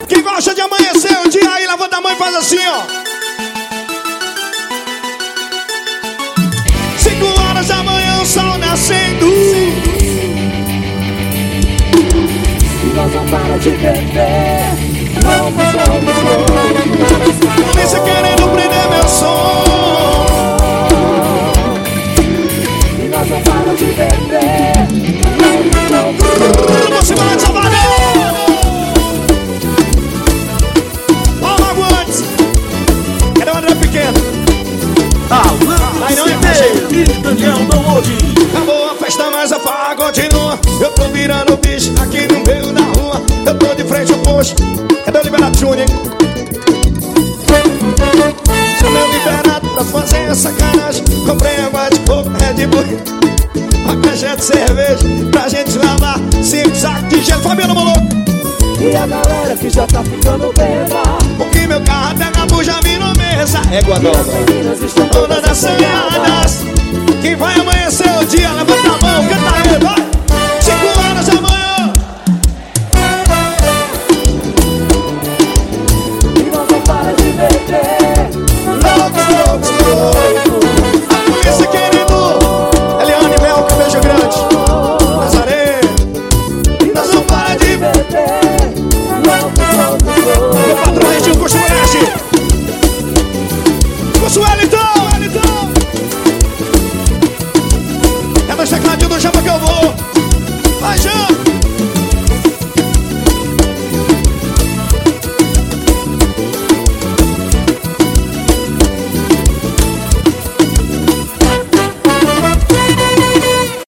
Quem gosta de amanhecer o dia aí, levanta a mão e faz assim, ó. 5 horas da manhã, o sol nascendo. E nós não para de beber. Vamos. Polícia querendo prender meu som. E nós não para de beber. Vamos embora de Salvador. Cadê o André Pequeno? Aí não é pra gente. Daniel não ouve. Acabou a festa, mas a farra continua. Eu tô virando bicho aqui no meio da rua. Eu tô de frente ao posto. Cadê o Liberato Júnior? Chamei o Liberato pra fazer sacanagem. Comprei água de coco, Red Bull, uma caixa de cerveja pra gente lavar 5 sacos de gelo. Fabiano Moloco. E a galera que já tá ficando beba. Porque meu carro pega a buja, virou mesa. Égua E nova. as meninas estão Todas assanhadas. Quem vai amanhecer o dia, leva